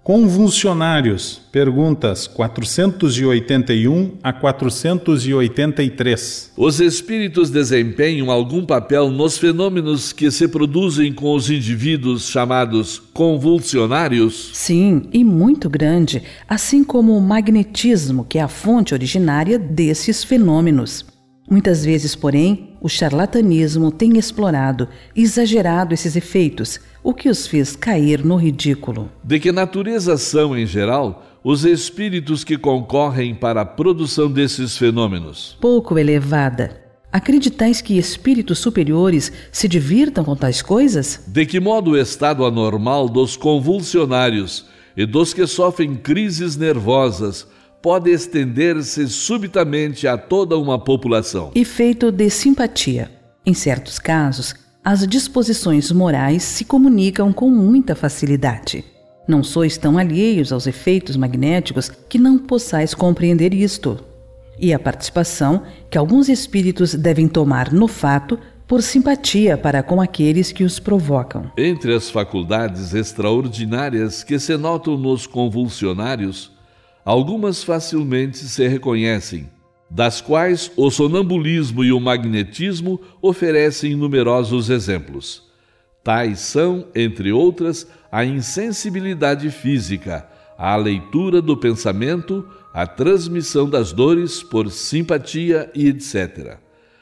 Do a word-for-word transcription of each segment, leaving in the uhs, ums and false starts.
Convulsionários, perguntas quatrocentos e oitenta e um a quatrocentos e oitenta e três. Os espíritos desempenham algum papel nos fenômenos que se produzem com os indivíduos chamados convulsionários? Sim, e muito grande, assim como o magnetismo, que é a fonte originária desses fenômenos. Muitas vezes, porém, o charlatanismo tem explorado e exagerado esses efeitos, o que os fez cair no ridículo. De que natureza são, em geral, os espíritos que concorrem para a produção desses fenômenos? Pouco elevada. Acreditais que espíritos superiores se divirtam com tais coisas? De que modo o estado anormal dos convulsionários e dos que sofrem crises nervosas pode estender-se subitamente a toda uma população? Efeito de simpatia. Em certos casos, as disposições morais se comunicam com muita facilidade. Não sois tão alheios aos efeitos magnéticos que não possais compreender isto. E a participação que alguns espíritos devem tomar no fato por simpatia para com aqueles que os provocam. Entre as faculdades extraordinárias que se notam nos convulsionários, algumas facilmente se reconhecem, das quais o sonambulismo e o magnetismo oferecem numerosos exemplos. Tais são, entre outras, a insensibilidade física, a leitura do pensamento, a transmissão das dores por simpatia e etcétera.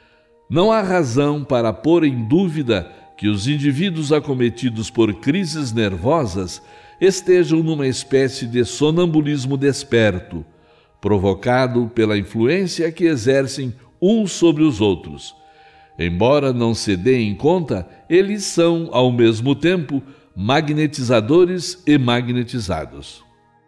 Não há razão para pôr em dúvida que os indivíduos acometidos por crises nervosas estejam numa espécie de sonambulismo desperto, provocado pela influência que exercem uns sobre os outros. Embora não se dê em conta, eles são, ao mesmo tempo, magnetizadores e magnetizados.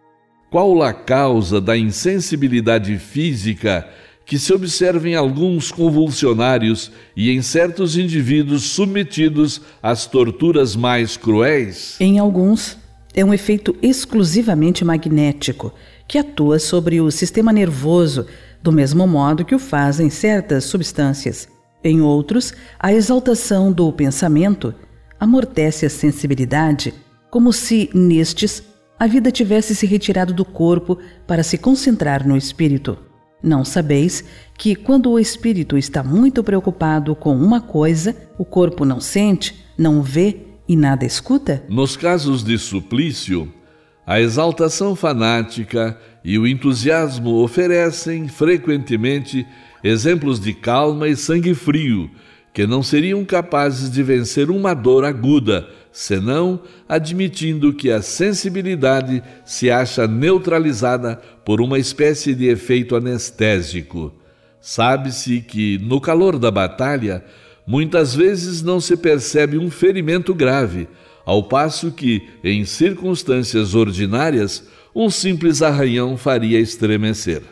Qual a causa da insensibilidade física que se observa em alguns convulsionários e em certos indivíduos submetidos às torturas mais cruéis? Em alguns, é um efeito exclusivamente magnético, que atua sobre o sistema nervoso, do mesmo modo que o fazem certas substâncias. Em outros, a exaltação do pensamento amortece a sensibilidade, como se, nestes, a vida tivesse se retirado do corpo para se concentrar no espírito. Não sabeis que, quando o espírito está muito preocupado com uma coisa, o corpo não sente, não vê e nada escuta? Nos casos de suplício, a exaltação fanática e o entusiasmo oferecem, frequentemente, exemplos de calma e sangue frio, que não seriam capazes de vencer uma dor aguda, senão admitindo que a sensibilidade se acha neutralizada por uma espécie de efeito anestésico. Sabe-se que, no calor da batalha, muitas vezes não se percebe um ferimento grave, ao passo que, em circunstâncias ordinárias, um simples arranhão faria estremecer.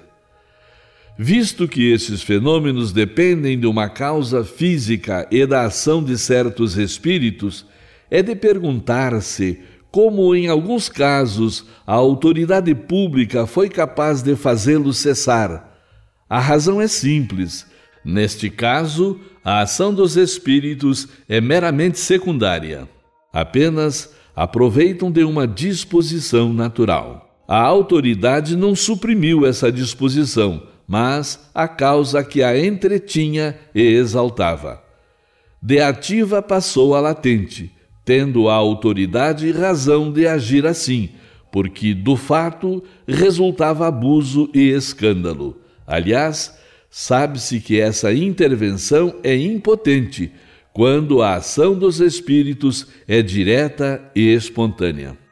Visto que esses fenômenos dependem de uma causa física e da ação de certos espíritos, é de perguntar-se como, em alguns casos, a autoridade pública foi capaz de fazê-los cessar. A razão é simples. Neste caso, a ação dos espíritos é meramente secundária. Apenas aproveitam de uma disposição natural. A autoridade não suprimiu essa disposição, mas a causa que a entretinha e exaltava. De ativa passou a latente, tendo a autoridade razão de agir assim, porque do fato resultava abuso e escândalo. Aliás, sabe-se que essa intervenção é impotente, quando a ação dos espíritos é direta e espontânea.